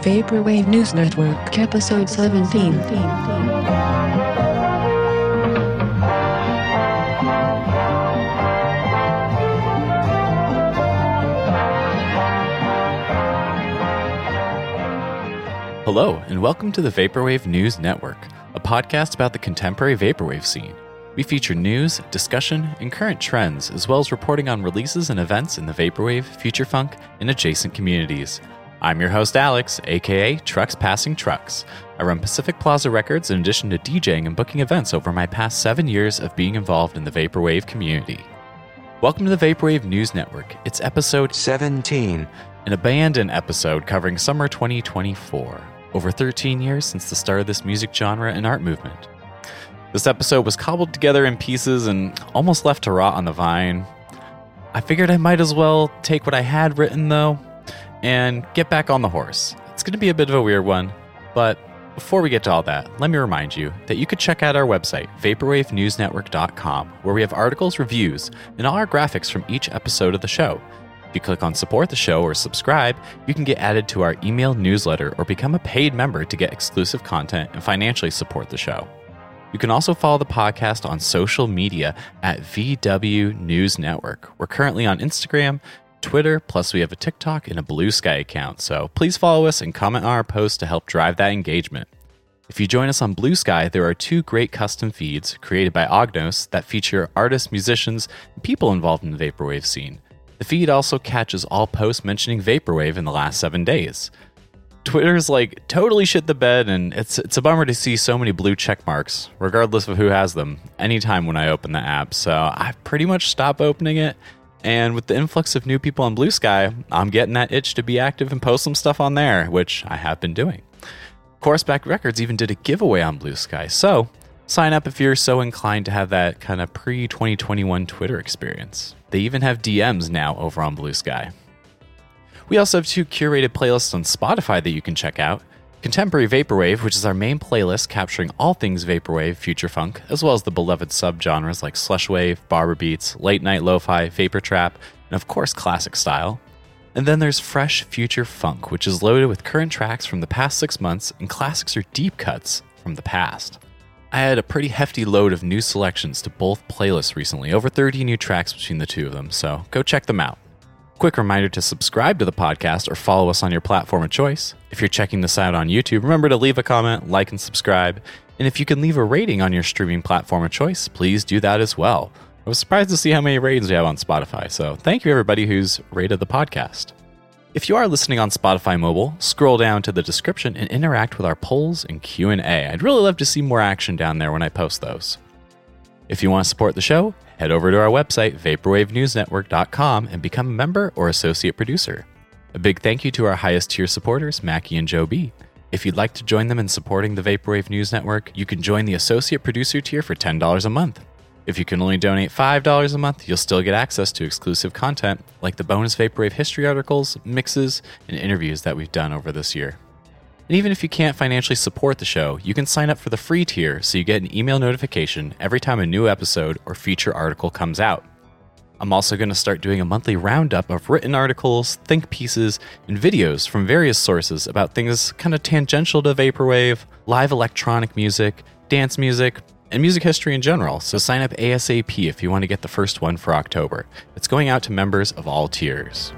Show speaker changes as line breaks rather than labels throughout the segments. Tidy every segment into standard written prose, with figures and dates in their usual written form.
Vaporwave News Network, Episode 17.
Hello, and welcome to the Vaporwave News Network, a podcast about the contemporary vaporwave scene. We feature news, discussion, and current trends, as well as reporting on releases and events in the vaporwave, future funk, and adjacent communities. I'm your host, Alex, aka Trucks Passing Trucks. I run Pacific Plaza Records in addition to DJing and booking events over my past 7 years of being involved in the vaporwave community. Welcome to the Vaporwave News Network. It's episode
17,
an abandoned episode covering summer 2024. Over 13 years since the start of this music genre and art movement. This episode was cobbled together in pieces and almost left to rot on the vine. I figured I might as well take what I had written, though, and get back on the horse. It's going to be a bit of a weird one, but before we get to all that, let me remind you that you could check out our website, vaporwavenewsnetwork.com, where we have articles, reviews, and all our graphics from each episode of the show. If you click on support the show or subscribe, you can get added to our email newsletter or become a paid member to get exclusive content and financially support the show. You can also follow the podcast on social media at VW News Network. We're currently on Instagram, Twitter, plus we have a TikTok and a Blue Sky account, so please follow us and comment on our posts to help drive that engagement. If you join us on Blue Sky, there are 2 great custom feeds created by Ognos that feature artists, musicians, and people involved in the vaporwave scene. The feed also catches all posts mentioning vaporwave in the last 7 days. Twitter's totally shit the bed, and it's a bummer to see so many blue check marks, regardless of who has them, anytime when I open the app, so I've pretty much stopped opening it, and with the influx of new people on Blue Sky, I'm getting that itch to be active and post some stuff on there, which I have been doing. Chorusback Records even did a giveaway on Blue Sky, so sign up if you're so inclined to have that kind of pre-2021 Twitter experience. They even have DMs now over on Blue Sky. We also have 2 curated playlists on Spotify that you can check out. Contemporary Vaporwave, which is our main playlist capturing all things vaporwave, future funk, as well as the beloved subgenres like slushwave, barber beats, late night lo-fi, vapor trap, and of course classic style. And then there's Fresh Future Funk, which is loaded with current tracks from the past 6 months and classics or deep cuts from the past. I had a pretty hefty load of new selections to both playlists recently, over 30 new tracks between the 2 of them, so go check them out. Quick reminder to subscribe to the podcast or follow us on your platform of choice. If you're checking this out on YouTube, remember to leave a comment, like, and subscribe. And if you can leave a rating on your streaming platform of choice, please do that as well. I was surprised to see how many ratings we have on Spotify, so thank you everybody who's rated the podcast. If you are listening on Spotify Mobile, scroll down to the description and interact with our polls and Q&A. I'd really love to see more action down there when I post those. If you want to support the show, head over to our website, vaporwavenewsnetwork.com, and become a member or associate producer. A big thank you to our highest tier supporters, Mackie and Joe B. If you'd like to join them in supporting the Vaporwave News Network, you can join the associate producer tier for $10 a month. If you can only donate $5 a month, you'll still get access to exclusive content like the bonus Vaporwave history articles, mixes, and interviews that we've done over this year. And even if you can't financially support the show, you can sign up for the free tier so you get an email notification every time a new episode or feature article comes out. I'm also going to start doing a monthly roundup of written articles, think pieces, and videos from various sources about things kind of tangential to Vaporwave, live electronic music, dance music, and music history in general, so sign up ASAP if you want to get the first one for October. It's going out to members of all tiers.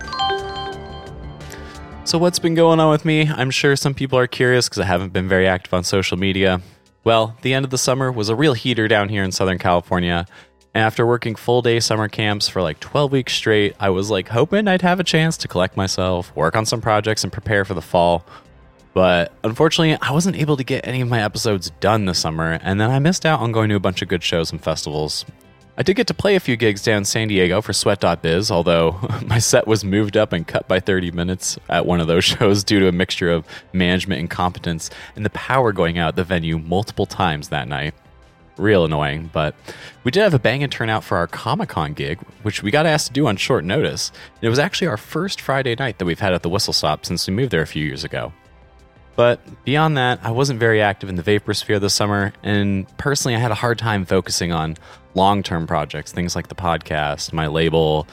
So what's been going on with me? I'm sure some people are curious because I haven't been very active on social media. Well, the end of the summer was a real heater down here in Southern California, and after working full-day summer camps for 12 weeks straight, I was hoping I'd have a chance to collect myself, work on some projects, and prepare for the fall. But unfortunately, I wasn't able to get any of my episodes done this summer, and then I missed out on going to a bunch of good shows and festivals. I did get to play a few gigs down in San Diego for Sweat.biz, although my set was moved up and cut by 30 minutes at one of those shows due to a mixture of management incompetence and the power going out at the venue multiple times that night. Real annoying, but we did have a banging turnout for our Comic-Con gig, which we got asked to do on short notice. And it was actually our first Friday night that we've had at the Whistle Stop since we moved there a few years ago. But beyond that, I wasn't very active in the vapor sphere this summer, and personally I had a hard time focusing on long-term projects, things like the podcast, my label,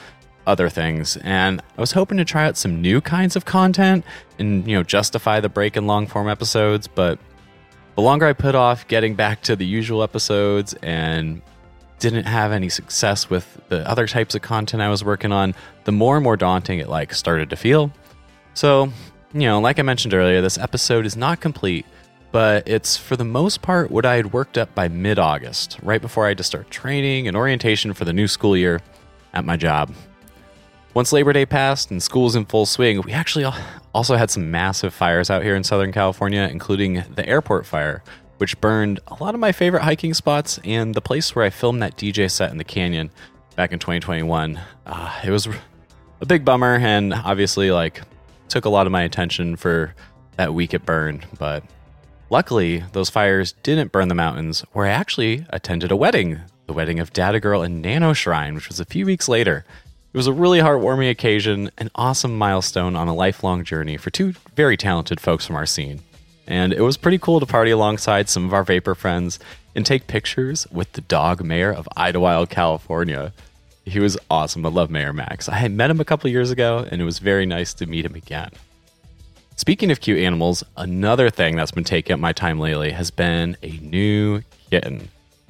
other things, and I was hoping to try out some new kinds of content and, justify the break in long form episodes, but the longer I put off getting back to the usual episodes and didn't have any success with the other types of content I was working on, the more and more daunting it started to feel. So, like I mentioned earlier, this episode is not complete, but it's for the most part what I had worked up by mid-August, right before I had to start training and orientation for the new school year at my job. Once Labor Day passed and school was in full swing, we actually also had some massive fires out here in Southern California, including the airport fire, which burned a lot of my favorite hiking spots and the place where I filmed that DJ set in the canyon back in 2021. It was a big bummer, and obviously took a lot of my attention for that week it burned, but luckily those fires didn't burn the mountains, where I actually attended a wedding, the wedding of Data Girl and Nano Shrine, which was a few weeks later. It was a really heartwarming occasion, an awesome milestone on a lifelong journey for two very talented folks from our scene. And it was pretty cool to party alongside some of our Vapor friends and take pictures with the dog mayor of Idlewild, California. He was awesome. I love Mayor Max. I had met him a couple years ago, and it was very nice to meet him again. Speaking of cute animals, another thing that's been taking up my time lately has been a new kitten.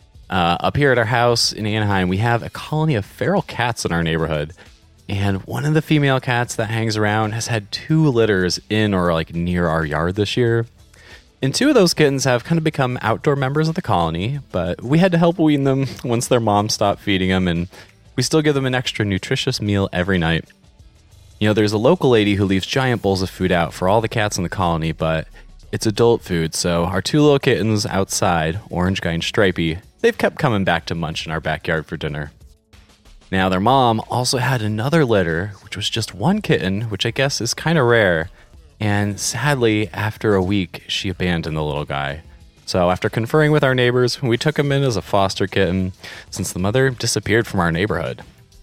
Up here at our house in Anaheim, we have a colony of feral cats in our neighborhood, and one of the female cats that hangs around has had 2 litters in or near our yard this year. And 2 of those kittens have kind of become outdoor members of the colony, but we had to help wean them once their mom stopped feeding them, and we still give them an extra nutritious meal every night. There's a local lady who leaves giant bowls of food out for all the cats in the colony, but it's adult food, so our 2 little kittens outside, Orange Guy and Stripey, they've kept coming back to munch in our backyard for dinner. Now, their mom also had another litter, which was just 1 kitten, which I guess is kind of rare, and sadly, after a week, she abandoned the little guy. So after conferring with our neighbors, we took him in as a foster kitten, since the mother disappeared from our neighborhood.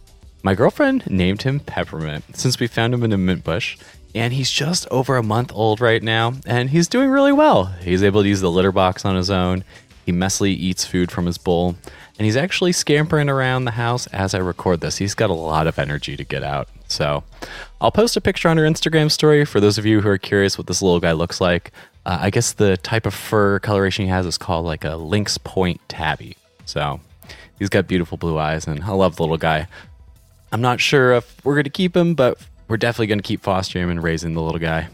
My girlfriend named him Peppermint, since we found him in a mint bush, and he's just over a month old right now, and he's doing really well. He's able to use the litter box on his own, he messily eats food from his bowl, and he's actually scampering around the house as I record this. He's got a lot of energy to get out. So I'll post a picture on our Instagram story for those of you who are curious what this little guy looks like. I guess the type of fur coloration he has is called a lynx point tabby. So he's got beautiful blue eyes, and I love the little guy. I'm not sure if we're going to keep him, but we're definitely going to keep fostering him and raising the little guy.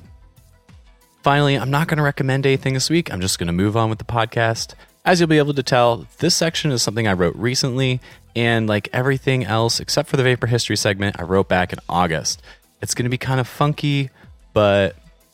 Finally, I'm not going to recommend anything this week. I'm just going to move on with the podcast. As you'll be able to tell, this section is something I wrote recently, and like everything else except for the Vapor History segment, I wrote back in August. It's going to be kind of funky, but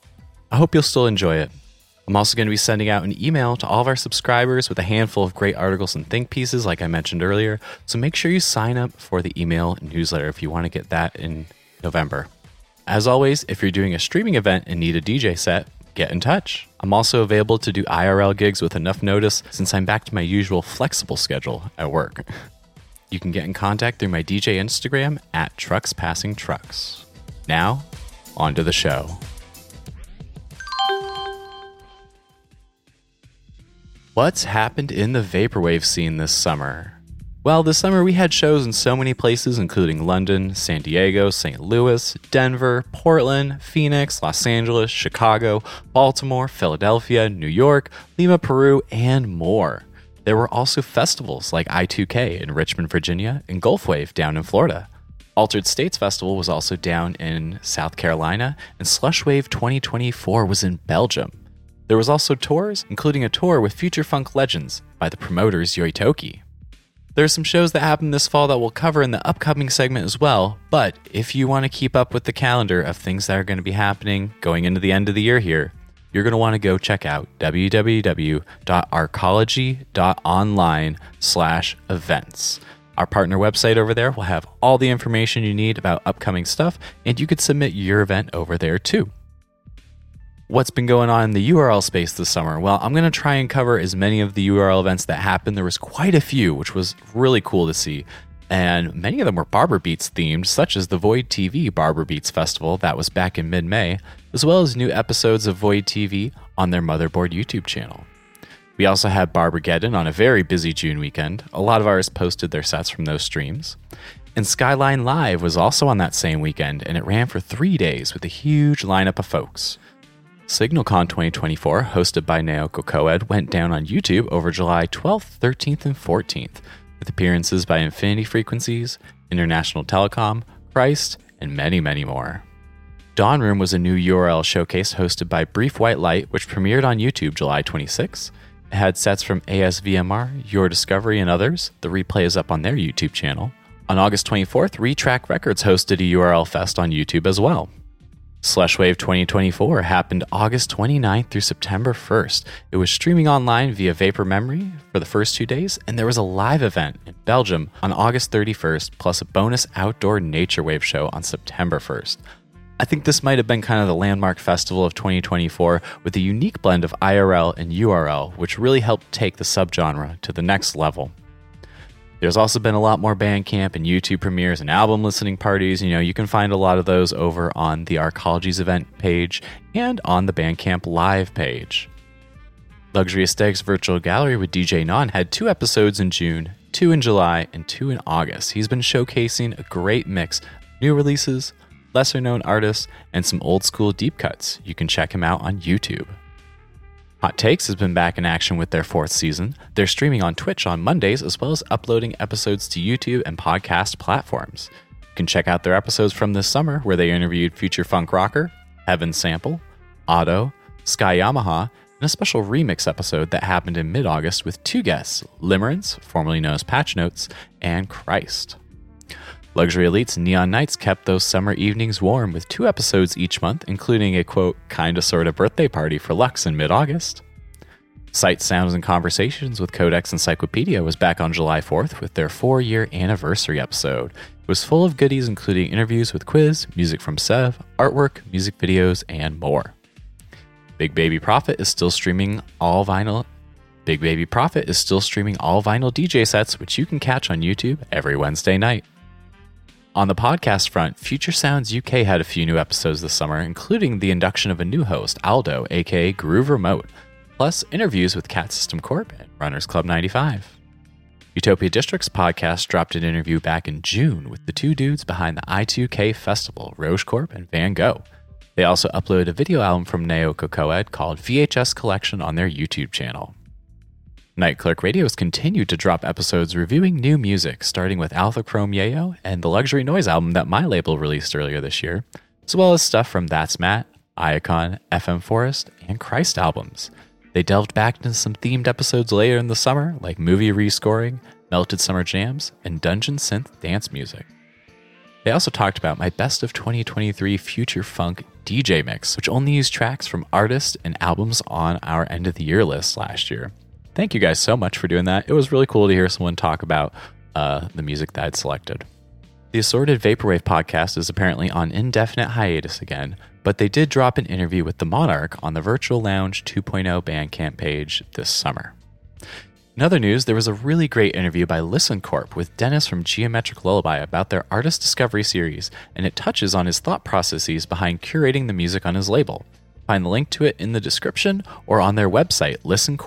I hope you'll still enjoy it. I'm also going to be sending out an email to all of our subscribers with a handful of great articles and think pieces like I mentioned earlier, so make sure you sign up for the email newsletter if you want to get that in November. As always, if you're doing a streaming event and need a DJ set, get in touch. I'm also available to do IRL gigs with enough notice since I'm back to my usual flexible schedule at work. You can get in contact through my DJ Instagram at TrucksPassingTrucks. Now, on to the show. What's happened in the vaporwave scene this summer? Well, this summer we had shows in so many places, including London, San Diego, St. Louis, Denver, Portland, Phoenix, Los Angeles, Chicago, Baltimore, Philadelphia, New York, Lima, Peru, and more. There were also festivals like I2K in Richmond, Virginia, and Gulfwave down in Florida. Altered States Festival was also down in South Carolina, and Slushwave 2024 was in Belgium. There was also tours, including a tour with Future Funk Legends by the promoters Yoitoki. There are some shows that happen this fall that we'll cover in the upcoming segment as well, but if you want to keep up with the calendar of things that are going to be happening going into the end of the year here, you're going to want to go check out www.arcology.online/events. Our partner website over there will have all the information you need about upcoming stuff, and you could submit your event over there too. What's been going on in the URL space this summer? Well, I'm going to try and cover as many of the URL events that happened. There was quite a few, which was really cool to see. And many of them were Barber Beats themed, such as the Void TV Barber Beats Festival that was back in mid-May, as well as new episodes of Void TV on their Motherboard YouTube channel. We also had Barbergeddon on a very busy June weekend. A lot of artists posted their sets from those streams. And Skyline Live was also on that same weekend, and it ran for 3 days with a huge lineup of folks. SignalCon 2024, hosted by Naoko Koed, went down on YouTube over July 12th, 13th, and 14th, with appearances by Infinity Frequencies, International Telecom, Christ, and many, many more. Dawn Room was a new URL showcase hosted by Brief White Light, which premiered on YouTube July 26th. It had sets from ASVMR, Your Discovery, and others. The replay is up on their YouTube channel. On August 24th, Retrack Records hosted a URL fest on YouTube as well. Slushwave 2024 happened August 29th through September 1st. It was streaming online via Vapor Memory for the first 2 days, and there was a live event in Belgium on August 31st, plus a bonus outdoor nature wave show on September 1st. I think this might have been kind of the landmark festival of 2024 with a unique blend of IRL and URL, which really helped take the subgenre to the next level. There's also been a lot more Bandcamp and YouTube premieres and album listening parties. You can find a lot of those over on the Arcologies event page and on the Bandcamp live page. Luxury Aesthetics Virtual Gallery with DJ Non had 2 episodes in June, 2 in July, and 2 in August. He's been showcasing a great mix of new releases, lesser known artists, and some old school deep cuts. You can check him out on YouTube. Hot Takes has been back in action with their 4th season. They're streaming on Twitch on Mondays, as well as uploading episodes to YouTube and podcast platforms. You can check out their episodes from this summer, where they interviewed future funk rocker, Heaven Sample, Otto, Sky Yamaha, and a special remix episode that happened in mid-August with 2 guests, Limerence, formerly known as Patch Notes, and Christ. Luxury Elite's Neon Nights kept those summer evenings warm with 2 episodes each month, including a quote, kinda sorta birthday party for Lux in mid-August. Sights, Sounds, and Conversations with Codex Encyclopedia was back on July 4th with their 4-year anniversary episode. It was full of goodies including interviews with Quiz, music from Sev, artwork, music videos, and more. Big Baby Prophet is still streaming all vinyl DJ sets, which you can catch on YouTube every Wednesday night. On the podcast front, Future Sounds UK had a few new episodes this summer, including the induction of a new host, Aldo, aka Groove Remote, plus interviews with Cat System Corp and Runners Club 95. Utopia District's podcast dropped an interview back in June with the 2 dudes behind the I2K Festival, Roche Corp and Van Gogh. They also uploaded a video album from Naoko Koed called VHS Collection on their YouTube channel. Night Clerk Radio has continued to drop episodes reviewing new music, starting with Alpha Chrome Yayo and the Luxury Noise album that my label released earlier this year, as well as stuff from That's Matt, Iacon, FM Forest, and Christ albums. They delved back into some themed episodes later in the summer, like movie rescoring, melted summer jams, and dungeon synth dance music. They also talked about my best of 2023 future funk DJ mix, which only used tracks from artists and albums on our end of the year list last year. Thank you guys so much for doing that. It was really cool to hear someone talk about the music that I'd selected. The Assorted Vaporwave podcast is apparently on indefinite hiatus again, but they did drop an interview with the Monarch on the Virtual Lounge 2.0 Bandcamp page this summer. In other news, there was a really great interview by Listen Corp with Dennis from Geometric Lullaby about their artist discovery series, and it touches on his thought processes behind curating the music on his label. Find the link to it in the description or on their website,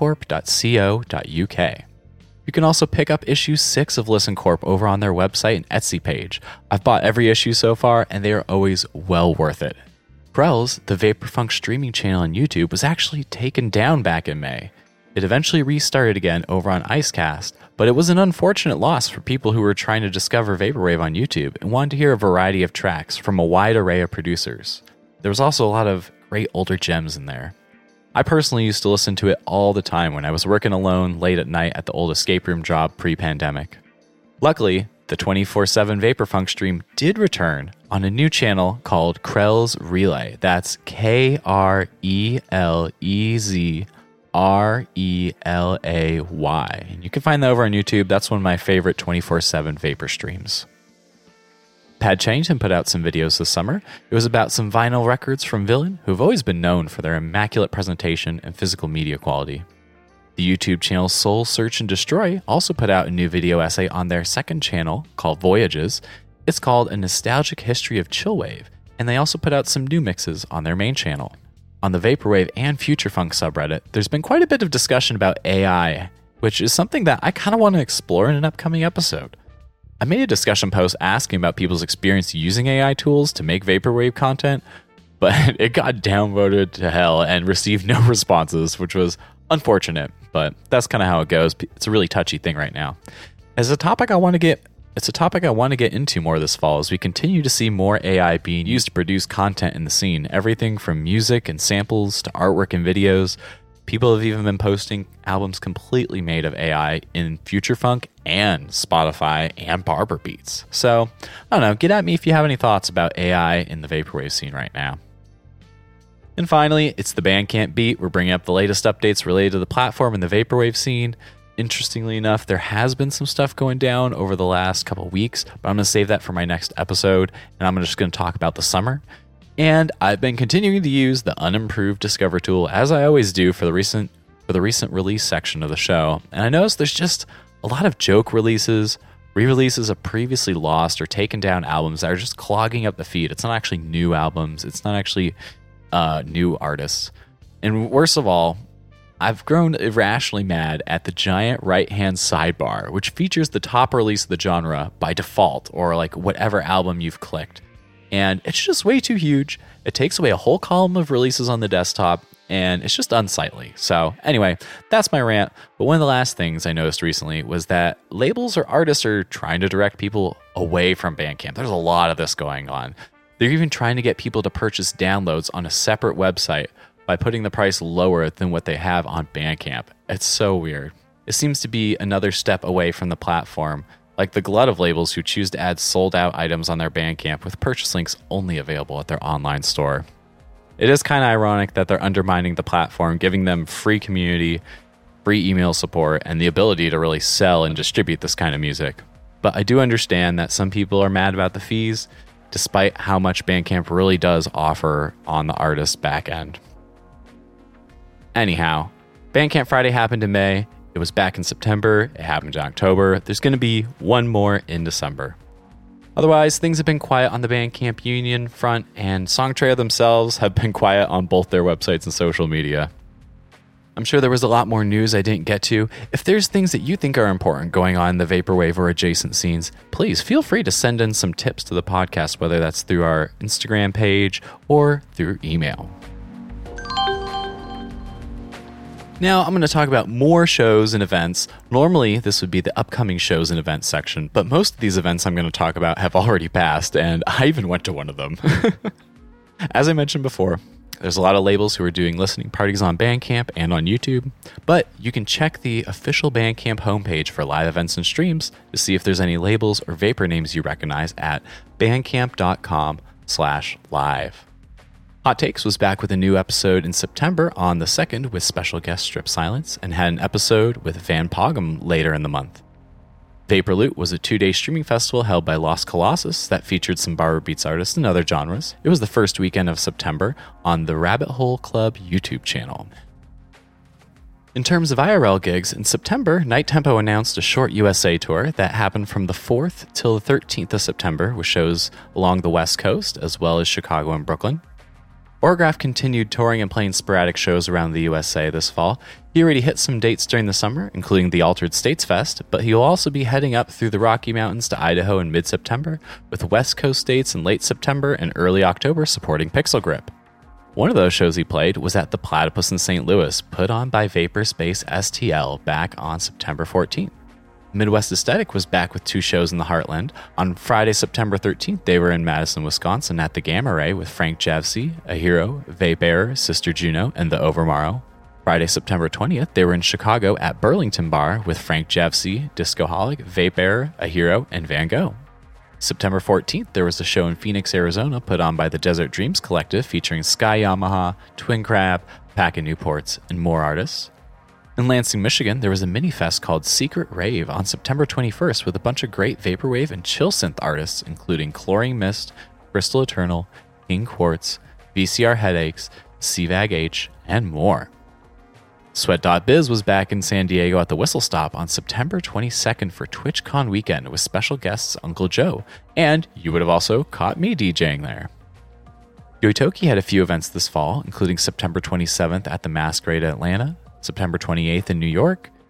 listencorp.co.uk. You can also pick up issue 6 of Listen Corp over on their website and Etsy page. I've bought every issue so far, and they are always well worth it. Krell's, the Vaporfunk streaming channel on YouTube, was actually taken down back in May. It eventually restarted again over on Icecast, but it was an unfortunate loss for people who were trying to discover Vaporwave on YouTube and wanted to hear a variety of tracks from a wide array of producers. There was also a lot of great older gems in there. I personally used to listen to it all the time when I was working alone late at night at the old escape room job pre-pandemic. Luckily, the 24/7 Vaporfunk stream did return on a new channel called Krell's Relay. That's KRELEZRELAY. And you can find that over on YouTube. That's one of my favorite 24/7 Vapor streams. Pad Changton put out some videos this summer. It was about some vinyl records from Villain, who've always been known for their immaculate presentation and physical media quality. The YouTube channel Soul Search and Destroy also put out a new video essay on their second channel called Voyages. It's called A Nostalgic History of Chillwave, and they also put out some new mixes on their main channel. On the Vaporwave and Future Funk subreddit, there's been quite a bit of discussion about AI, which is something that I kind of want to explore in an upcoming episode. I made a discussion post asking about people's experience using AI tools to make Vaporwave content, but it got downvoted to hell and received no responses, which was unfortunate, but that's kind of how it goes. It's a really touchy thing right now. It's a topic I want to get into more this fall as we continue to see more AI being used to produce content in the scene. Everything from music and samples to artwork and videos. People have even been posting albums completely made of AI in Future Funk and Spotify and Barber Beats. So, I don't know, get at me if you have any thoughts about AI in the Vaporwave scene right now. And finally, it's the Bandcamp beat. We're bringing up the latest updates related to the platform and the Vaporwave scene. Interestingly enough, there has been some stuff going down over the last couple weeks, but I'm going to save that for my next episode, and I'm just going to talk about the summer. And I've been continuing to use the unimproved Discover tool, as I always do for the recent release section of the show. And I noticed there's just a lot of joke releases, re-releases of previously lost or taken down albums that are just clogging up the feed. It's not actually new albums. It's not actually new artists. And worst of all, I've grown irrationally mad at the giant right-hand sidebar, which features the top release of the genre by default, or like whatever album you've clicked. And it's just way too huge. It takes away a whole column of releases on the desktop, and it's just unsightly. So anyway, that's my rant. But one of the last things I noticed recently was that labels or artists are trying to direct people away from Bandcamp. There's a lot of this going on. They're even trying to get people to purchase downloads on a separate website by putting the price lower than what they have on Bandcamp. It's so weird. It seems to be another step away from the platform, like the glut of labels who choose to add sold-out items on their Bandcamp with purchase links only available at their online store. It is kind of ironic that they're undermining the platform, giving them free community, free email support, and the ability to really sell and distribute this kind of music. But I do understand that some people are mad about the fees, despite how much Bandcamp really does offer on the artist's back end. Anyhow, Bandcamp Friday happened in May. It was back in September. It happened in October. There's going to be one more in December. Otherwise, things have been quiet on the Bandcamp Union front, and Songtradr themselves have been quiet on both their websites and social media. I'm sure there was a lot more news I didn't get to. If there's things that you think are important going on in the Vaporwave or adjacent scenes, please feel free to send in some tips to the podcast, whether that's through our Instagram page or through email. Now, I'm going to talk about more shows and events. Normally, this would be the upcoming shows and events section, but most of these events I'm going to talk about have already passed, and I even went to one of them. As I mentioned before, there's a lot of labels who are doing listening parties on Bandcamp and on YouTube, but you can check the official Bandcamp homepage for live events and streams to see if there's any labels or vapor names you recognize at bandcamp.com/live. Hot Takes was back with a new episode in September on the 2nd with special guest Strip Silence, and had an episode with Van Poggum later in the month. Vaporloot was a 2-day streaming festival held by Los Colossus that featured some Barber Beats artists and other genres. It was the first weekend of September on the Rabbit Hole Club YouTube channel. In terms of IRL gigs, in September, Night Tempo announced a short USA tour that happened from the 4th till the 13th of September with shows along the West Coast as well as Chicago and Brooklyn. Orograph continued touring and playing sporadic shows around the USA this fall. He already hit some dates during the summer, including the Altered States Fest, but he'll also be heading up through the Rocky Mountains to Idaho in mid-September, with West Coast dates in late September and early October supporting Pixel Grip. One of those shows he played was at the Platypus in St. Louis, put on by Vaporspace STL back on September 14th. Midwest Aesthetic was back with 2 shows in the Heartland. On Friday, September 13th, they were in Madison, Wisconsin at the Gamma Ray with Frank Javsi, Ahiro, Vapebearer, Sister Juno, and the Overmorrow. Friday, September 20th, they were in Chicago at Burlington Bar with Frank Javsi, Discoholic, Vapebearer, Ahiro, and Van Gogh. September 14th, there was a show in Phoenix, Arizona put on by the Desert Dreams Collective featuring Sky Yamaha, Twin Crab, Pack of Newports, and more artists. In Lansing, Michigan, there was a mini-fest called Secret Rave on September 21st with a bunch of great vaporwave and chill synth artists, including Chlorine Mist, Crystal Eternal, King Quartz, VCR Headaches, CVAG H, and more. Sweat.biz was back in San Diego at the Whistle Stop on September 22nd for TwitchCon weekend with special guests Uncle Joe, and you would have also caught me DJing there. Yoitoki had a few events this fall, including September 27th at the Masquerade Atlanta, September 28th in New York,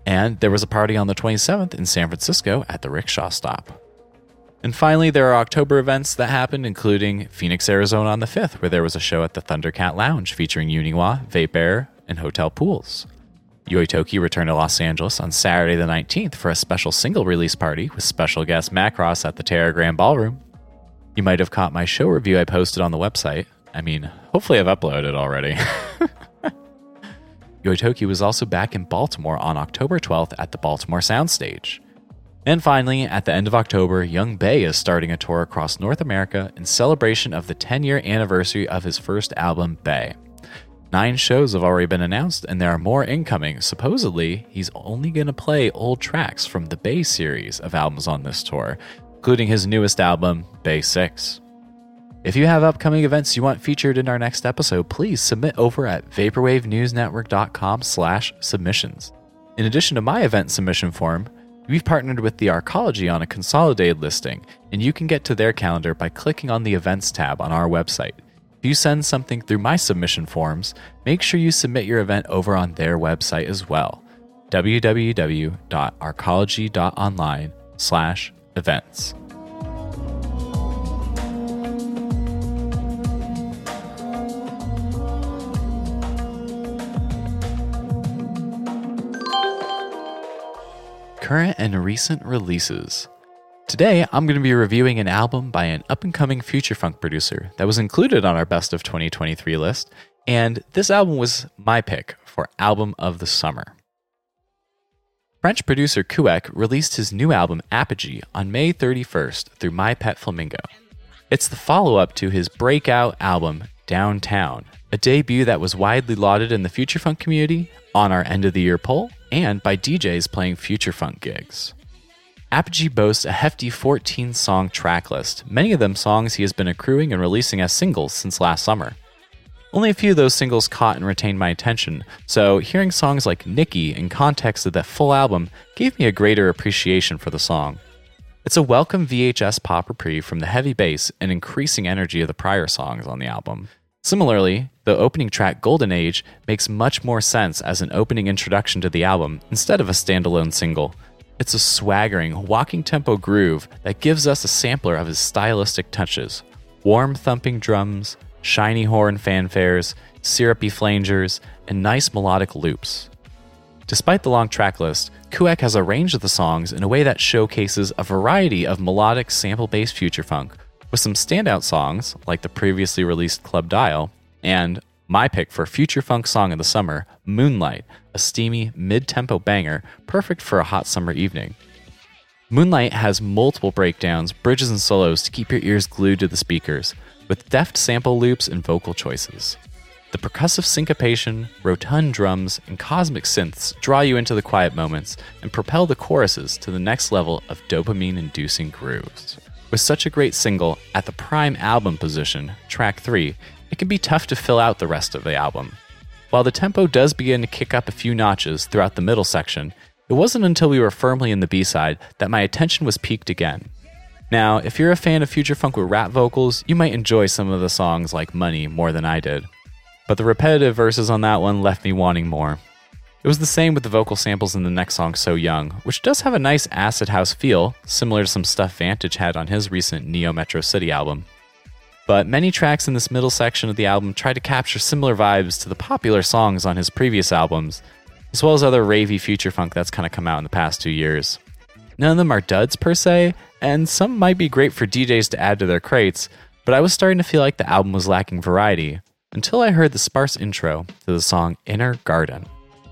And there was a party on the 27th in San Francisco at the Rickshaw Stop. And finally, there are October events that happened, including Phoenix, Arizona on the 5th, where there was a show at the Thundercat Lounge featuring Uniwa, Vape Air, and Hotel Pools. Yoitoki returned to Los Angeles on Saturday the 19th for a special single release party with special guest Macross at the Terragram Ballroom. You might have caught my show review I posted on the website. I mean, hopefully I've uploaded already. Yoitoki was also back in Baltimore on October 12th at the Baltimore Soundstage. And finally, at the end of October, Young Bae is starting a tour across North America in celebration of the 10-year anniversary of his first album, Bae. 9 shows have already been announced, and there are more incoming. Supposedly, he's only going to play old tracks from the Bae series of albums on this tour, including his newest album, Bae 6. If you have upcoming events you want featured in our next episode, please submit over at vaporwavenewsnetwork.com/submissions. In addition to my event submission form, we've partnered with the Arcology on a consolidated listing, and you can get to their calendar by clicking on the Events tab on our website. If you send something through my submission forms, make sure you submit your event over on their website as well, www.arcology.online/events. Current and recent releases. Today, I'm going to be reviewing an album by an up-and-coming future funk producer that was included on our Best of 2023 list, and this album was my pick for Album of the Summer. French producer Kuek released his new album Apogee on May 31st through My Pet Flamingo. It's the follow-up to his breakout album Downtown, a debut that was widely lauded in the future funk community, on our end-of-the-year poll, and by DJs playing future funk gigs. Apogee boasts a hefty 14-song track list, many of them songs he has been accruing and releasing as singles since last summer. Only a few of those singles caught and retained my attention, so hearing songs like Nikki in context of that full album gave me a greater appreciation for the song. It's a welcome VHS pop reprieve from the heavy bass and increasing energy of the prior songs on the album. Similarly, the opening track Golden Age makes much more sense as an opening introduction to the album instead of a standalone single. It's a swaggering, walking tempo groove that gives us a sampler of his stylistic touches. Warm thumping drums, shiny horn fanfares, syrupy flangers, and nice melodic loops. Despite the long track list, Kuek has arranged the songs in a way that showcases a variety of melodic sample-based future funk, with some standout songs, like the previously released Club Dial, and my pick for future funk song of the summer, Moonlight, a steamy, mid-tempo banger, perfect for a hot summer evening. Moonlight has multiple breakdowns, bridges, and solos to keep your ears glued to the speakers, with deft sample loops and vocal choices. The percussive syncopation, rotund drums, and cosmic synths draw you into the quiet moments and propel the choruses to the next level of dopamine-inducing grooves. With such a great single at the prime album position, track 3, it can be tough to fill out the rest of the album. While the tempo does begin to kick up a few notches throughout the middle section, it wasn't until we were firmly in the B-side that my attention was piqued again. Now, if you're a fan of future funk with rap vocals, you might enjoy some of the songs like Money more than I did. But the repetitive verses on that one left me wanting more. It was the same with the vocal samples in the next song, So Young, which does have a nice acid house feel, similar to some stuff Vantage had on his recent Neo Metro City album. But many tracks in this middle section of the album try to capture similar vibes to the popular songs on his previous albums, as well as other ravey future funk that's kind of come out in the past 2 years. None of them are duds per se, and some might be great for DJs to add to their crates, but I was starting to feel like the album was lacking variety, until I heard the sparse intro to the song Inner Garden.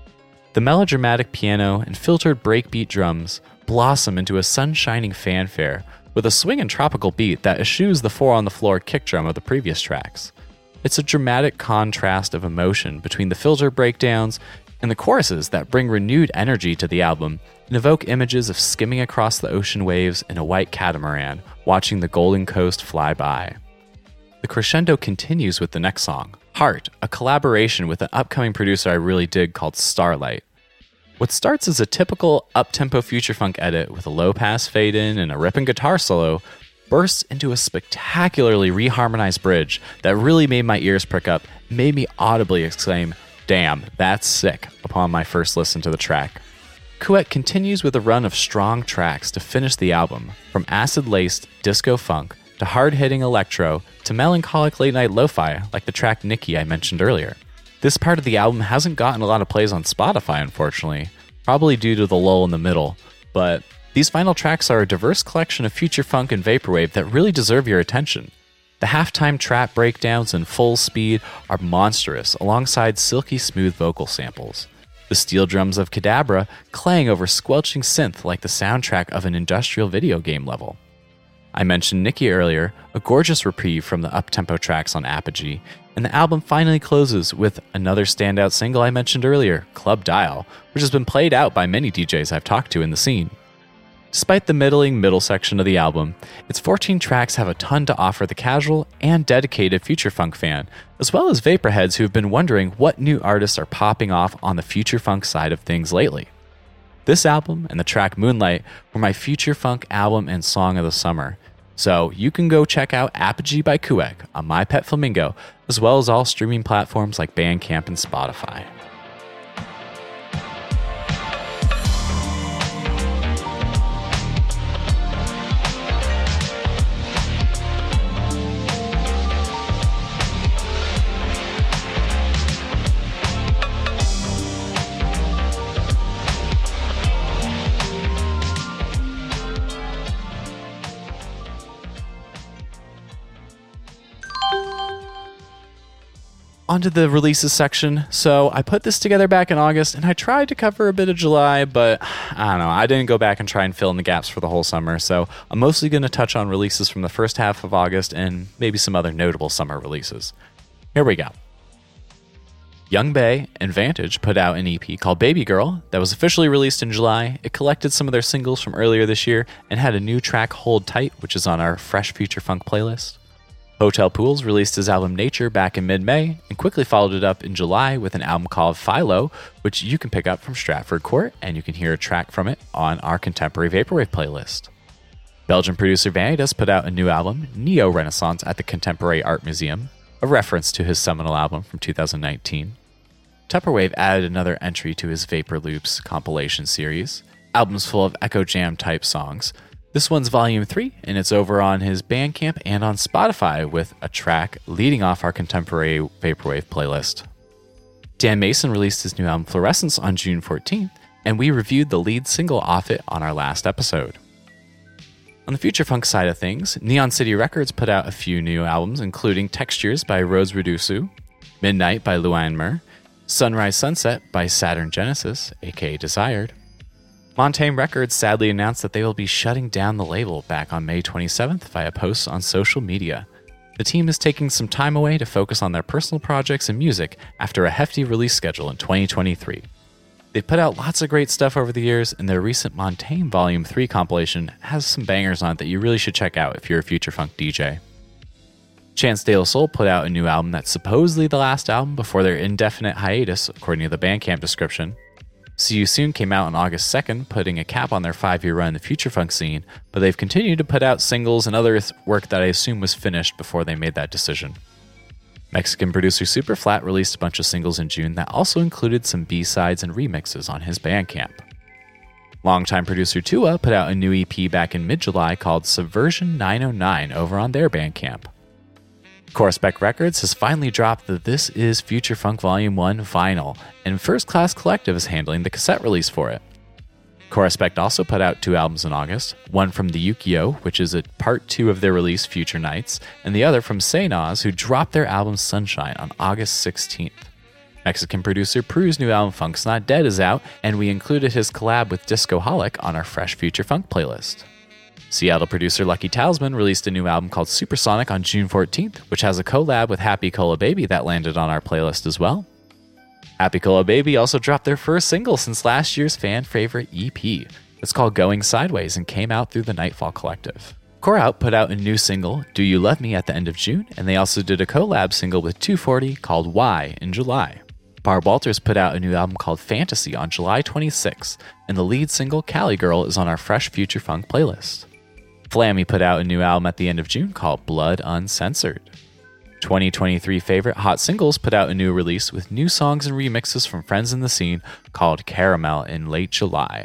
The melodramatic piano and filtered breakbeat drums blossom into a sun-shining fanfare with a swing and tropical beat that eschews the four-on-the-floor kick drum of the previous tracks. It's a dramatic contrast of emotion between the filter breakdowns and the choruses that bring renewed energy to the album and evoke images of skimming across the ocean waves in a white catamaran, watching the Golden Coast fly by. The crescendo continues with the next song, Heart, a collaboration with an upcoming producer I really dig called Starlight. What starts as a typical up-tempo future funk edit with a low-pass fade-in and a ripping guitar solo bursts into a spectacularly reharmonized bridge that really made my ears prick up and made me audibly exclaim, "Damn, that's sick," upon my first listen to the track. Kuwait continues with a run of strong tracks to finish the album, from acid-laced disco funk to hard-hitting electro to melancholic late-night lo-fi like the track Nikki I mentioned earlier. This part of the album hasn't gotten a lot of plays on Spotify, unfortunately, probably due to the lull in the middle, but these final tracks are a diverse collection of future funk and vaporwave that really deserve your attention. The halftime trap breakdowns in full speed are monstrous alongside silky smooth vocal samples. The steel drums of Kadabra clang over squelching synth like the soundtrack of an industrial video game level. I mentioned Nikki earlier, a gorgeous reprieve from the uptempo tracks on Apogee, and the album finally closes with another standout single I mentioned earlier, Club Dial, which has been played out by many DJs I've talked to in the scene. Despite the middle section of the album, its 14 tracks have a ton to offer the casual and dedicated future funk fan, as well as vaporheads who've been wondering what new artists are popping off on the future funk side of things lately. This album and the track Moonlight were my future funk album and song of the summer, so you can go check out Apogee by Kuwek on My Pet Flamingo, as well as all streaming platforms like Bandcamp and Spotify. Onto the releases section. So I put this together back in August and I tried to cover a bit of July, but I don't know, I didn't go back and try and fill in the gaps for the whole summer. So I'm mostly going to touch on releases from the first half of August and maybe some other notable summer releases. Here we go. Young Bae and Vantage put out an EP called Baby Girl that was officially released in July. It collected some of their singles from earlier this year and had a new track, Hold Tight, which is on our Fresh Future Funk playlist. Hotel Pools released his album Nature back in mid-May and quickly followed it up in July with an album called Philo, which you can pick up from Stratford Court, and you can hear a track from it on our Contemporary Vaporwave playlist. Belgian producer Vanitas put out a new album, Neo Renaissance, at the Contemporary Art Museum, a reference to his seminal album from 2019. Tupperwave added another entry to his Vapor Loops compilation series, albums full of Echo Jam type songs. This one's Volume 3, and it's over on his Bandcamp and on Spotify with a track leading off our Contemporary Vaporwave playlist. Dan Mason released his new album Fluorescence on June 14th, and we reviewed the lead single off it on our last episode. On the future funk side of things, Neon City Records put out a few new albums, including Textures by Rose Redusu, Midnight by Luan Mer, Sunrise Sunset by Saturn Genesis, aka Desired. Montaigne Records sadly announced that they will be shutting down the label back on May 27th via posts on social media. The team is taking some time away to focus on their personal projects and music after a hefty release schedule in 2023. They've put out lots of great stuff over the years, and their recent Montaigne Volume 3 compilation has some bangers on it that you really should check out if you're a future funk DJ. Chance De La Soul put out a new album that's supposedly the last album before their indefinite hiatus, according to the Bandcamp description. See You Soon came out on August 2nd, putting a cap on their 5-year run in the future funk scene, but they've continued to put out singles and other work that I assume was finished before they made that decision. Mexican producer Superflat released a bunch of singles in June that also included some B-sides and remixes on his Bandcamp. Longtime producer Tua put out a new EP back in mid-July called Subversion 909 over on their Bandcamp. Corespec Records has finally dropped the This Is Future Funk Volume 1 vinyl, and First Class Collective is handling the cassette release for it. Corespect also put out 2 albums in August, one from the Yukio, which is a part 2 of their release Future Nights, and the other from Saynas, who dropped their album Sunshine on August 16th. Mexican producer Prue's new album Funk's Not Dead is out, and we included his collab with Discoholic on our Fresh Future Funk playlist. Seattle producer Lucky Talisman released a new album called Supersonic on June 14th, which has a collab with Happy Cola Baby that landed on our playlist as well. Happy Cola Baby also dropped their first single since last year's fan favorite EP. It's called Going Sideways and came out through the Nightfall Collective. Core Out put out a new single, Do You Love Me, at the end of June, and they also did a collab single with 240 called Why in July. Barb Walters put out a new album called Fantasy on July 26th, and the lead single, Cali Girl, is on our Fresh Future Funk playlist. Flammy put out a new album at the end of June called Blood Uncensored. 2023 favorite Hot Singles put out a new release with new songs and remixes from friends in the scene called Caramel in late July.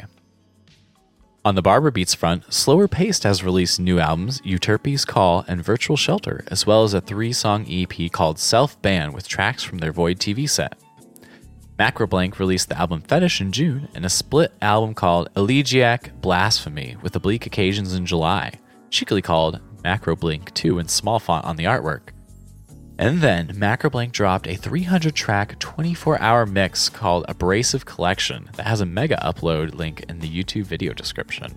On the Barber Beats front, Slower Paced has released new albums Euterpe's Call and Virtual Shelter, as well as a 3-song EP called Self Ban with tracks from their Void TV set. Macroblank released the album Fetish in June and a split album called Elegiac Blasphemy with Oblique Occasions in July, chicly called Macroblink 2 in small font on the artwork. And then Macroblank dropped a 300-track, 24-hour mix called Abrasive Collection that has a mega upload link in the YouTube video description.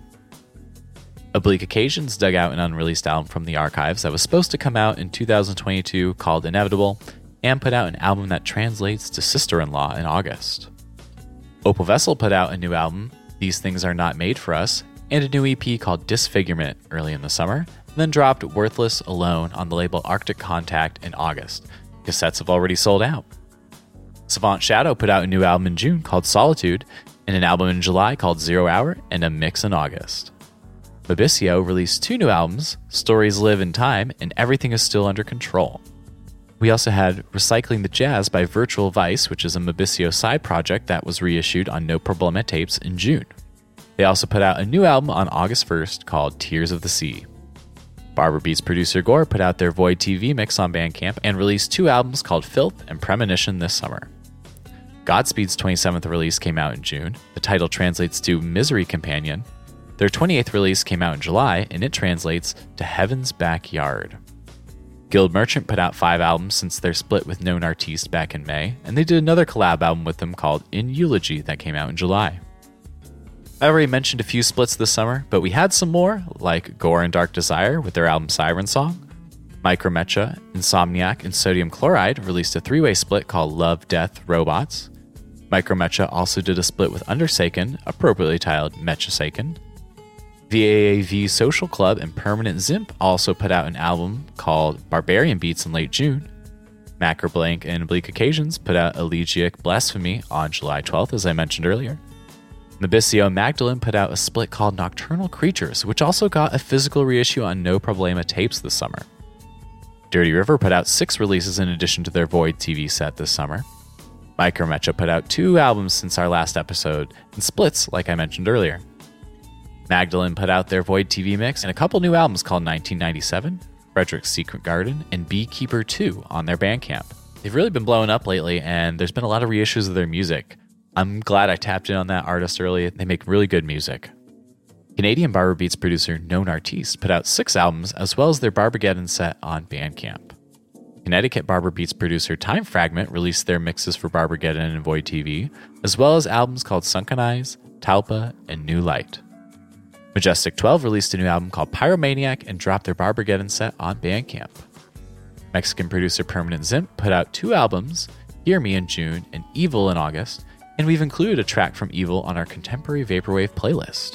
Oblique Occasions dug out an unreleased album from the archives that was supposed to come out in 2022 called Inevitable, and put out an album that translates to Sister-in-Law in August. Opal Vessel put out a new album, These Things Are Not Made For Us, and a new EP called Disfigurement early in the summer, then dropped Worthless Alone on the label Arctic Contact in August. Cassettes have already sold out. Savant Shadow put out a new album in June called Solitude, and an album in July called 0 Hour, and a mix in August. Mabisio released 2 new albums, Stories Live in Time and Everything Is Still Under Control. We also had Recycling the Jazz by Virtual Vice, which is a Mabisio side project that was reissued on No Problema tapes in June. They also put out a new album on August 1st called Tears of the Sea. Barber Beats producer Gore put out their Void TV mix on Bandcamp and released 2 albums called Filth and Premonition this summer. Godspeed's 27th release came out in June. The title translates to Misery Companion. Their 28th release came out in July, and it translates to Heaven's Backyard. Guild Merchant put out 5 albums since their split with Known Artiste back in May, and they did another collab album with them called In Eulogy that came out in July. I already mentioned a few splits this summer, but we had some more, like Gore and Dark Desire with their album Siren Song. Micromecha, Insomniac, and Sodium Chloride released a 3-way split called Love, Death, Robots. Micromecha also did a split with Undersaken, appropriately titled Mechasaken. VAAV Social Club and Permanent Zimp also put out an album called Barbarian Beats in late June. Macroblank and Oblique Occasions put out Elegiac Blasphemy on July 12th, as I mentioned earlier. Mabisio and Magdalene put out a split called Nocturnal Creatures, which also got a physical reissue on No Problema tapes this summer. Dirty River put out 6 releases in addition to their Void TV set this summer. Micromecha put out 2 albums since our last episode, and splits, like I mentioned earlier. Magdalene put out their Void TV mix and a couple new albums called 1997, Frederick's Secret Garden, and Beekeeper 2 on their Bandcamp. They've really been blowing up lately, and there's been a lot of reissues of their music. I'm glad I tapped in on that artist early. They make really good music. Canadian Barber Beats producer Known Artiste put out 6 albums as well as their Barbageddon set on Bandcamp. Connecticut Barber Beats producer Time Fragment released their mixes for Barbageddon and Void TV, as well as albums called Sunken Eyes, Talpa, and New Light. Majestic 12 released a new album called Pyromaniac and dropped their Barbageddon set on Bandcamp. Mexican producer Permanent Zimp put out 2 albums, Hear Me in June and Evil in August, and we've included a track from Evil on our Contemporary Vaporwave playlist.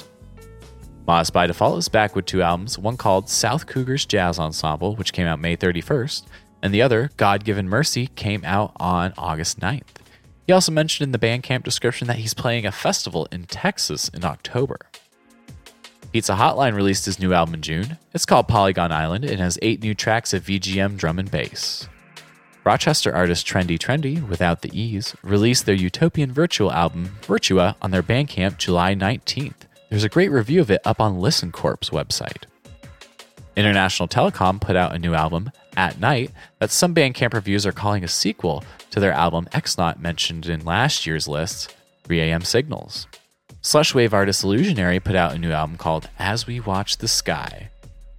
Moz by Default is back with 2 albums, one called South Cougars Jazz Ensemble, which came out May 31st, and the other, God Given Mercy, came out on August 9th. He also mentioned in the Bandcamp description that he's playing a festival in Texas in October. Pizza Hotline released his new album in June. It's called Polygon Island and has 8 new tracks of VGM drum and bass. Rochester artist Trendy, without the E's, released their Utopian Virtual album, Virtua, on their Bandcamp July 19th. There's a great review of it up on Listen Corp's website. International Telecom put out a new album, At Night, that some Bandcamp reviews are calling a sequel to their album X-Naut mentioned in last year's list, 3am Signals. Slushwave artist Illusionary put out a new album called As We Watch the Sky.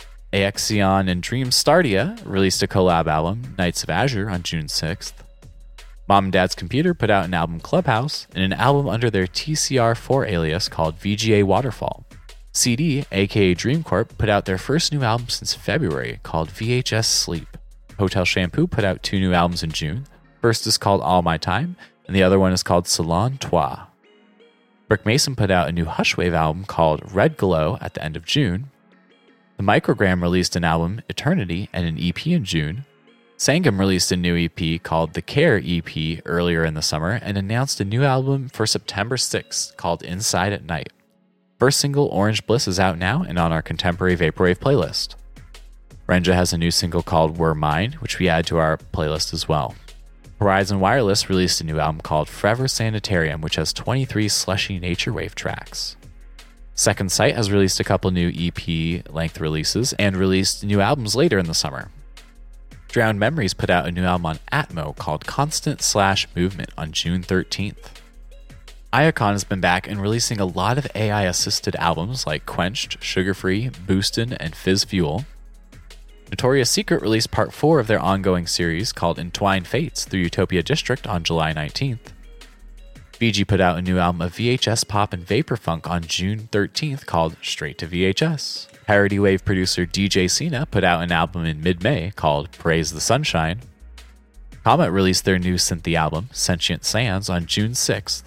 Aexion and Dream Stardia released a collab album, Nights of Azure, on June 6th. Mom and Dad's Computer put out an album Clubhouse and an album under their TCR4 alias called VGA Waterfall. CD, aka Dream Corp, put out their first new album since February called VHS Sleep. Hotel Shampoo put out 2 new albums in June. First is called All My Time, and the other one is called Salon Toi. Brick Mason put out a new Hushwave album called Red Glow at the end of June. The Microgram released an album, Eternity, and an EP in June. Sangam released a new EP called The Care EP earlier in the summer and announced a new album for September 6th called Inside at Night. First single, Orange Bliss, is out now and on our Contemporary Vaporwave playlist. Renja has a new single called We're Mine, which we add to our playlist as well. Horizon Wireless released a new album called Forever Sanitarium, which has 23 slushy nature wave tracks. Second Sight has released a couple new EP-length releases and released new albums later in the summer. Drowned Memories put out a new album on Atmo called Constant/Movement on June 13th. Iacon has been back and releasing a lot of AI-assisted albums like Quenched, Sugar Free, Boostin', and Fizz Fuel. Notorious Secret released part 4 of their ongoing series called Entwined Fates through Utopia District on July 19th. Fiji put out a new album of VHS pop and vapor funk on June 13th called Straight to VHS. Parody Wave producer DJ Cena put out an album in mid-May called Praise the Sunshine. Comet released their new synthy album, Sentient Sands, on June 6th.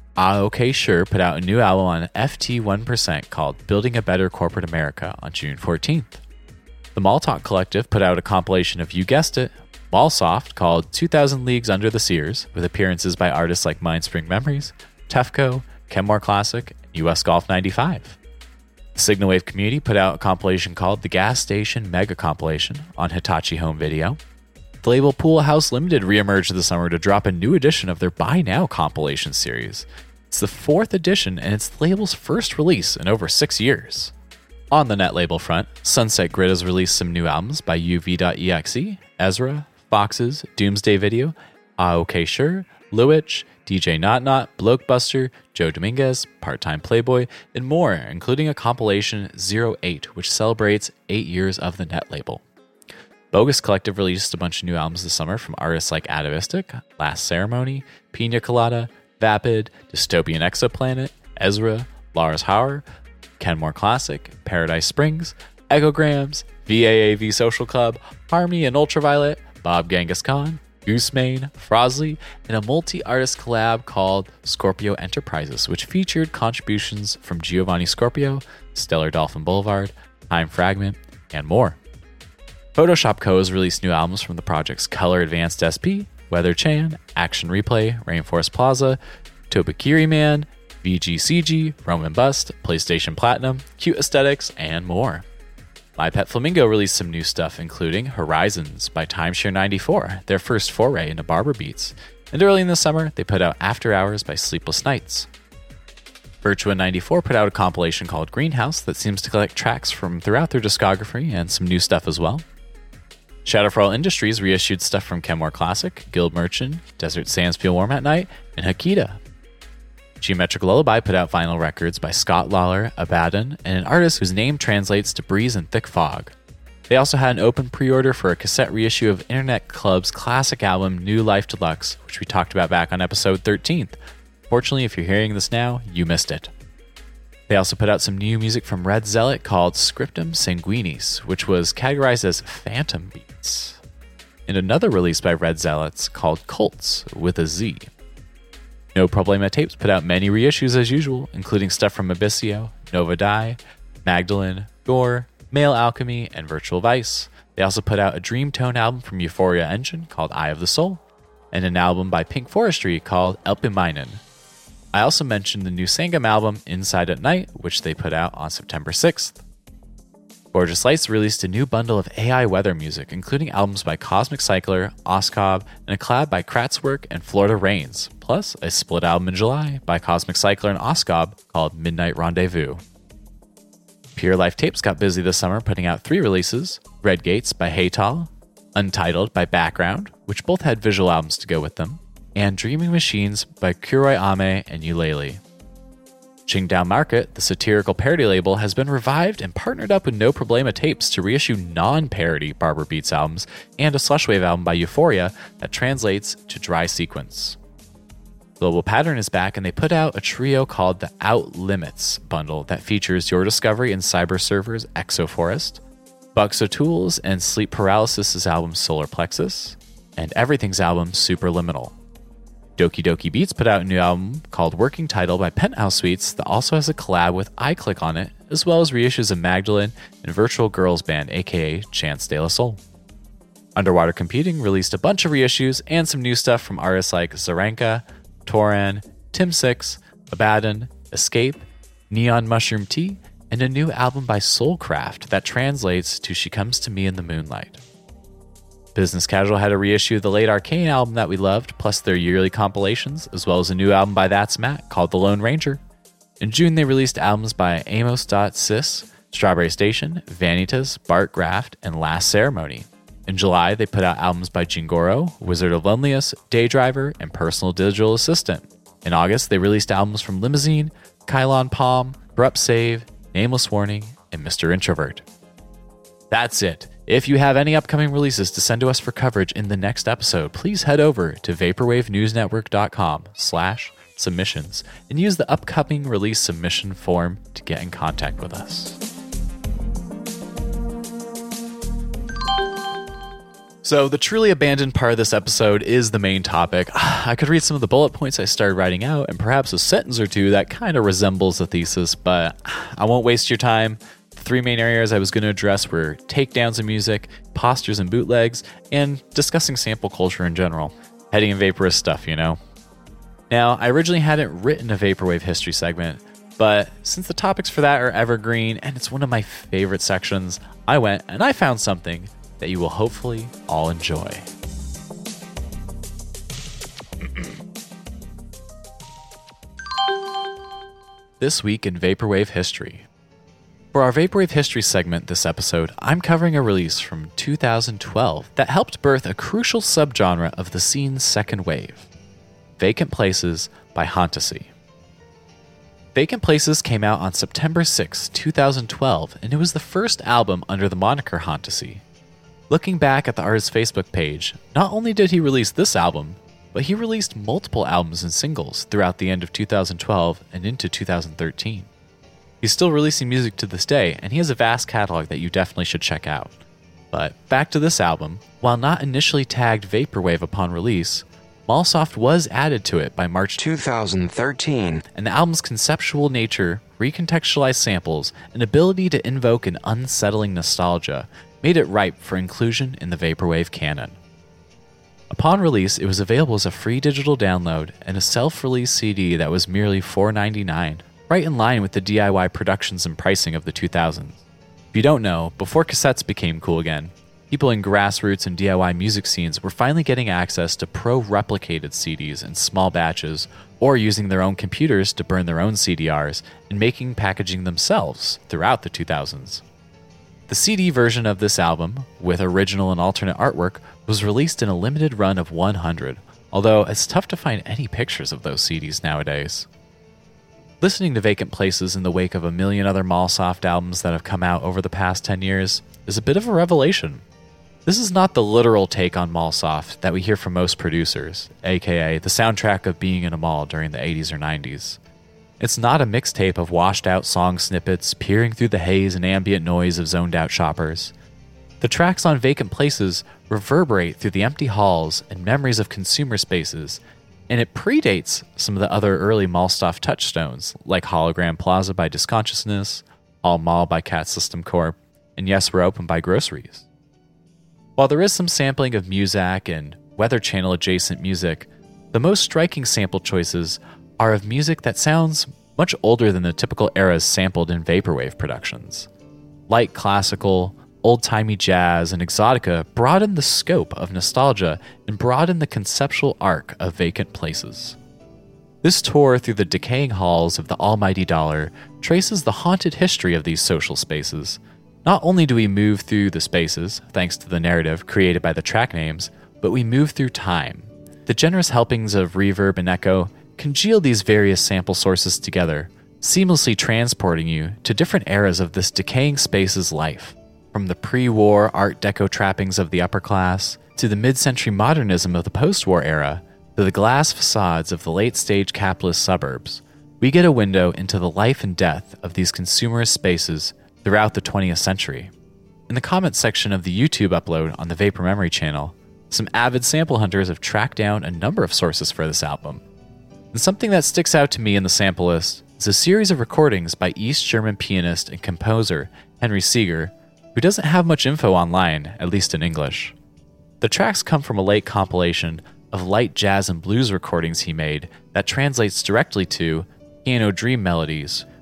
OK Sure put out a new album on FT 1% called Building a Better Corporate America on June 14th. The Mall Talk Collective put out a compilation of, you guessed it, Mallsoft called 2000 Leagues Under the Sears, with appearances by artists like Mindspring Memories, Tefco, Kenmore Classic, and US Golf 95. The Signal Wave community put out a compilation called The Gas Station Mega Compilation on Hitachi Home Video. The label Pool House Limited reemerged this summer to drop a new edition of their Buy Now compilation series. It's the 4th edition and it's the label's first release in over 6 years. On the net label front, Sunset Grid has released some new albums by UV.exe, Ezra, Foxes, Doomsday Video, OK Sure, Lewitch, DJ Not Not, Blokebuster, Joe Dominguez, Part-Time Playboy, and more, including a compilation 08, which celebrates 8 years of the net label. Bogus Collective released a bunch of new albums this summer from artists like Atavistic, Last Ceremony, Pina Colada, Vapid, Dystopian Exoplanet, Ezra, Lars Hauer, Kenmore Classic, Paradise Springs, Echograms, VAAV Social Club, Harmony and Ultraviolet, Bob Genghis Khan, Goosemane, Frosley, and a multi-artist collab called Scorpio Enterprises, which featured contributions from Giovanni Scorpio, Stellar Dolphin Boulevard, Time Fragment, and more. Photoshop Co. has released new albums from the projects Color Advanced SP, Weather Chan, Action Replay, Rainforest Plaza, Tobakiri Man, VGCG, Roman Bust, PlayStation Platinum, Cute Aesthetics, and more. My Pet Flamingo released some new stuff, including Horizons by Timeshare 94, their first foray into barber beats. And early in the summer, they put out After Hours by Sleepless Nights. Virtua 94 put out a compilation called Greenhouse that seems to collect tracks from throughout their discography and some new stuff as well. Shadow for All Industries reissued stuff from Kenmore Classic, Guild Merchant, Desert Sands Feel Warm at Night, and Hakita. Geometric Lullaby put out vinyl records by Scott Lawler, Abaddon, and an artist whose name translates to Breeze and Thick Fog. They also had an open pre-order for a cassette reissue of Internet Club's classic album New Life Deluxe, which we talked about back on episode 13th. Fortunately, if you're hearing this now, you missed it. They also put out some new music from Red Zealot called Scriptum Sanguinis, which was categorized as Phantom Beats. And another release by Red Zealots called Cults with a Z. No Problema Tapes put out many reissues as usual, including stuff from Abyssio, Nova Die, Magdalene, Gore, Male Alchemy, and Virtual Vice. They also put out a Dreamtone album from Euphoria Engine called Eye of the Soul, and an album by Pink Forestry called Elpiminen. I also mentioned the new Sangam album, Inside at Night, which they put out on September 6th. Gorgeous Lights released a new bundle of AI weather music, including albums by Cosmic Cycler, Oscob, and a collab by Kratzwerk and Florida Rains, plus a split album in July by Cosmic Cycler and Oscob called Midnight Rendezvous. Pure Life Tapes got busy this summer putting out 3 releases, Red Gates by Haytal, Untitled by Background, which both had visual albums to go with them, and Dreaming Machines by Kuroi Ame and Eulalie. Qingdao Market, the satirical parody label, has been revived and partnered up with No Problema Tapes to reissue non-parody Barber Beats albums and a Slushwave album by Euphoria that translates to Dry Sequence. Global Pattern is back and they put out a trio called the Out Limits bundle that features Your Discovery and Cyber Server's Exoforest, Buxo Tools and Sleep Paralysis' album Solar Plexus, and Everything's album Superliminal. Doki Doki Beats put out a new album called Working Title by Penthouse Suites that also has a collab with iClick on it, as well as reissues of Magdalene and Virtual Girls Band, aka Chance de la Soul. Underwater Computing released a bunch of reissues and some new stuff from artists like Zaranka, Toran, Tim Six, Abaddon, Escape, Neon Mushroom Tea, and a new album by Soulcraft that translates to She Comes to Me in the Moonlight. Business Casual had a reissue of the late Arcane album that we loved, plus their yearly compilations, as well as a new album by That's Matt called The Lone Ranger. In June, they released albums by Amos.Sis, Strawberry Station, Vanitas, Bart Graft, and Last Ceremony. In July, they put out albums by Jingoro, Wizard of Loneliest, Daydriver, and Personal Digital Assistant. In August, they released albums from Limousine, Kylon Palm, Corrupt Save, Nameless Warning, and Mr. Introvert. That's it. If you have any upcoming releases to send to us for coverage in the next episode, please head over to vaporwavenewsnetwork.com/submissions and use the upcoming release submission form to get in contact with us. So the truly abandoned part of this episode is the main topic. I could read some of the bullet points I started writing out and perhaps a sentence or two that kind of resembles the thesis, but I won't waste your time. The three main areas I was going to address were takedowns in music, postures and bootlegs, and discussing sample culture in general. Heady and vaporous stuff, you know? Now, I originally hadn't written a Vaporwave history segment, but since the topics for that are evergreen and it's one of my favorite sections, I went and I found something that you will hopefully all enjoy. This week in Vaporwave history. For our Vaporwave history segment this episode, I'm covering a release from 2012 that helped birth a crucial subgenre of the scene's second wave, Vacant Places by Hantasy. Vacant Places came out on September 6, 2012, and it was the first album under the moniker Hantasy. Looking back at the artist's Facebook page, not only did he release this album, but he released multiple albums and singles throughout the end of 2012 and into 2013. He's still releasing music to this day, and he has a vast catalog that you definitely should check out. But back to this album, while not initially tagged Vaporwave upon release, Mallsoft was added to it by March 2013, and the album's conceptual nature, recontextualized samples, and ability to invoke an unsettling nostalgia made it ripe for inclusion in the Vaporwave canon. Upon release, it was available as a free digital download and a self-release CD that was merely $4.99, right in line with the DIY productions and pricing of the 2000s. If you don't know, before cassettes became cool again, people in grassroots and DIY music scenes were finally getting access to pro-replicated CDs in small batches, or using their own computers to burn their own CDRs and making packaging themselves throughout the 2000s. The CD version of this album, with original and alternate artwork, was released in a limited run of 100, although it's tough to find any pictures of those CDs nowadays. Listening to Vacant Places in the wake of a million other Mallsoft albums that have come out over the past 10 years is a bit of a revelation. This is not the literal take on Mallsoft that we hear from most producers, aka the soundtrack of being in a mall during the 80s or 90s. It's not a mixtape of washed-out song snippets peering through the haze and ambient noise of zoned-out shoppers. The tracks on Vacant Places reverberate through the empty halls and memories of consumer spaces, and it predates some of the other early Mallsoft touchstones, like Hologram Plaza by Disconsciousness, All Mall by Cat System Corp., and Yes We're Open by Groceries. While there is some sampling of Muzak and Weather Channel adjacent music, the most striking sample choices are of music that sounds much older than the typical eras sampled in Vaporwave productions. Light classical, old-timey jazz, and exotica broaden the scope of nostalgia and broaden the conceptual arc of Vacant Places. This tour through the decaying halls of the almighty dollar traces the haunted history of these social spaces. Not only do we move through the spaces, thanks to the narrative created by the track names, but we move through time. The generous helpings of reverb and echo congeal these various sample sources together, seamlessly transporting you to different eras of this decaying space's life, from the pre-war Art Deco trappings of the upper class, to the mid-century modernism of the post-war era, to the glass facades of the late-stage capitalist suburbs. We get a window into the life and death of these consumerist spaces throughout the 20th century. In the comments section of the YouTube upload on the Vapor Memory channel, some avid sample hunters have tracked down a number of sources for this album. And something that sticks out to me in the sample list is a series of recordings by East German pianist and composer Henry Seeger, who doesn't have much info online, at least in English. The tracks come from a late compilation of light jazz and blues recordings he made that translates directly to Piano Dream Melodies,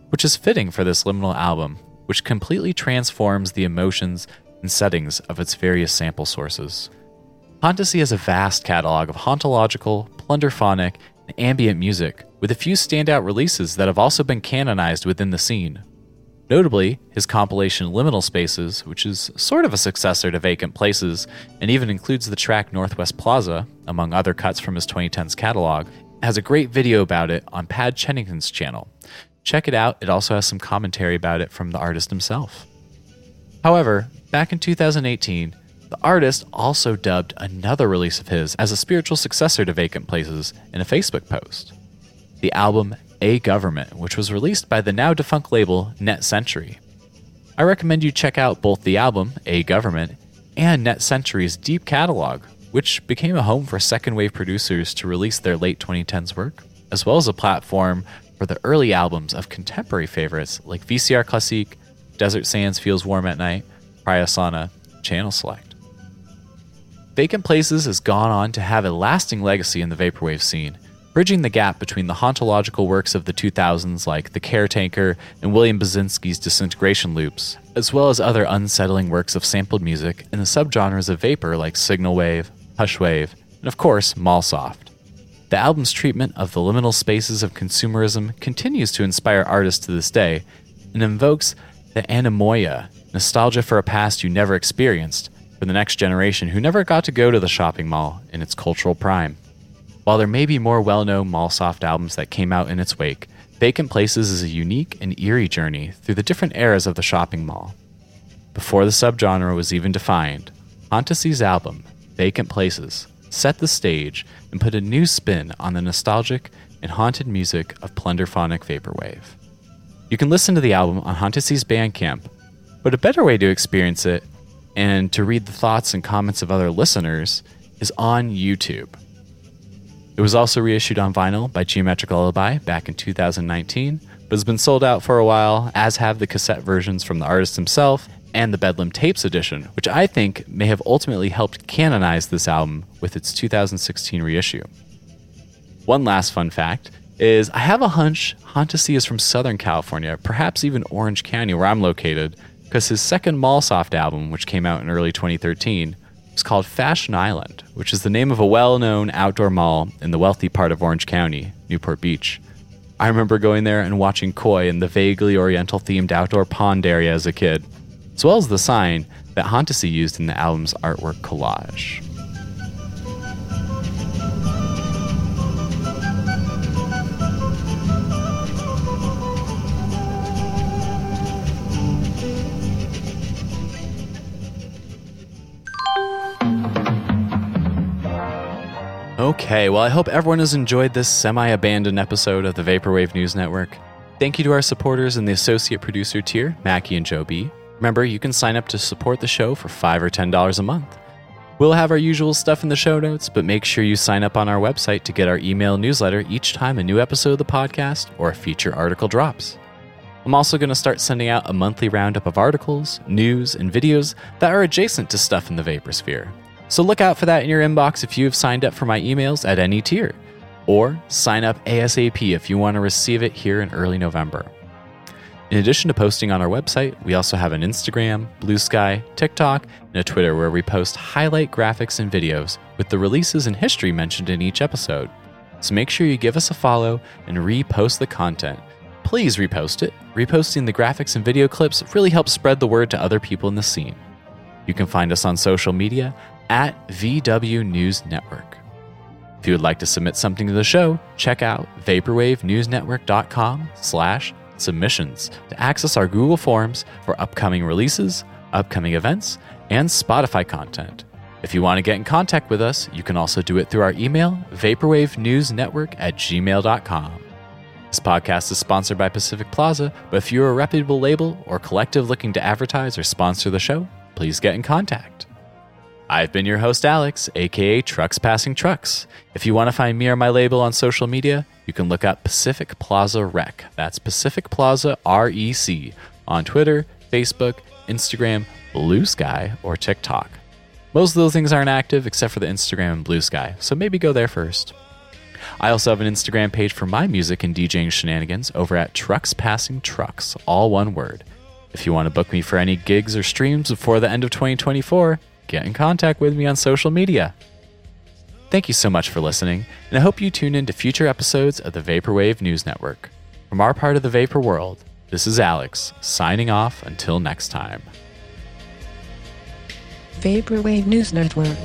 which is fitting for this liminal album, which completely transforms the emotions and settings of its various sample sources. Hauntesy has a vast catalog of hauntological, plunderphonic, and ambient music, with a few standout releases that have also been canonized within the scene. Notably, his compilation Liminal Spaces, which is sort of a successor to Vacant Places, and even includes the track Northwest Plaza, among other cuts from his 2010s catalog, has a great video about it on Pad Chennington's channel. Check it out, it also has some commentary about it from the artist himself. However, back in 2018, the artist also dubbed another release of his as a spiritual successor to Vacant Places in a Facebook post. The album A Government, which was released by the now defunct label Net Century. I recommend you check out both the album A Government and Net Century's deep catalog, which became a home for second wave producers to release their late 2010s work, as well as a platform for the early albums of contemporary favorites like VCR Classique, Desert Sands Feels Warm at Night, Cryosana, Channel Select. Vacant Places has gone on to have a lasting legacy in the vaporwave scene, bridging the gap between the hauntological works of the 2000s like The Caretaker and William Basinski's Disintegration Loops, as well as other unsettling works of sampled music in the subgenres of vapor like Signal Wave, Hush Wave, and of course, Mallsoft. The album's treatment of the liminal spaces of consumerism continues to inspire artists to this day and invokes the anemoia, nostalgia for a past you never experienced, for the next generation who never got to go to the shopping mall in its cultural prime. While there may be more well-known Mallsoft albums that came out in its wake, Vacant Places is a unique and eerie journey through the different eras of the shopping mall. Before the subgenre was even defined, Hauntesy's album, Vacant Places, set the stage and put a new spin on the nostalgic and haunted music of plunderphonic vaporwave. You can listen to the album on Hauntesy's Bandcamp, but a better way to experience it and to read the thoughts and comments of other listeners is on YouTube. It was also reissued on vinyl by Geometric Lullaby back in 2019, but has been sold out for a while, as have the cassette versions from the artist himself and the Bedlam Tapes edition, which I think may have ultimately helped canonize this album with its 2016 reissue. One last fun fact is I have a hunch Hauntesy is from Southern California, perhaps even Orange County where I'm located, because his second Mallsoft album, which came out in early 2013, was called Fashion Island, which is the name of a well-known outdoor mall in the wealthy part of Orange County, Newport Beach. I remember going there and watching koi in the vaguely oriental-themed outdoor pond area as a kid, as well as the sign that Hauntesy used in the album's artwork collage. Okay, well, I hope everyone has enjoyed this semi-abandoned episode of the Vaporwave News Network. Thank you to our supporters in the associate producer tier, Mackie and Joe B. Remember, you can sign up to support the show for $5 or $10 a month. We'll have our usual stuff in the show notes, but make sure you sign up on our website to get our email newsletter each time a new episode of the podcast or a feature article drops. I'm also going to start sending out a monthly roundup of articles, news, and videos that are adjacent to stuff in the Vaporsphere. So look out for that in your inbox if you have signed up for my emails at any tier, or sign up ASAP if you want to receive it here in early November. In addition to posting on our website, we also have an Instagram, Blue Sky, TikTok, and a Twitter where we post highlight graphics and videos with the releases and history mentioned in each episode. So make sure you give us a follow and repost the content. Please repost it. Reposting the graphics and video clips really helps spread the word to other people in the scene. You can find us on social media at VW News Network. If you would like to submit something to the show, check out vaporwavenewsnetwork.com/submissions to access our Google Forms for upcoming releases, upcoming events, and Spotify content. If you want to get in contact with us, you can also do it through our email, vaporwavenewsnetwork@gmail.com. This podcast is sponsored by Pacific Plaza, but if you're a reputable label or collective looking to advertise or sponsor the show, please get in contact. I've been your host, Alex, aka Trucks Passing Trucks. If you want to find me or my label on social media, you can look up Pacific Plaza Rec. That's Pacific Plaza REC on Twitter, Facebook, Instagram, Blue Sky, or TikTok. Most of those things aren't active except for the Instagram and Blue Sky, so maybe go there first. I also have an Instagram page for my music and DJing shenanigans over at Trucks Passing Trucks, all one word. If you want to book me for any gigs or streams before the end of 2024, get in contact with me on social media. Thank you so much for listening, and I hope you tune in to future episodes of the Vaporwave News Network. From our part of the Vapor world, this is Alex, signing off until next time.
Vaporwave News Network.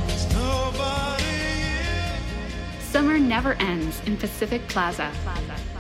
Summer never ends in Pacific Plaza.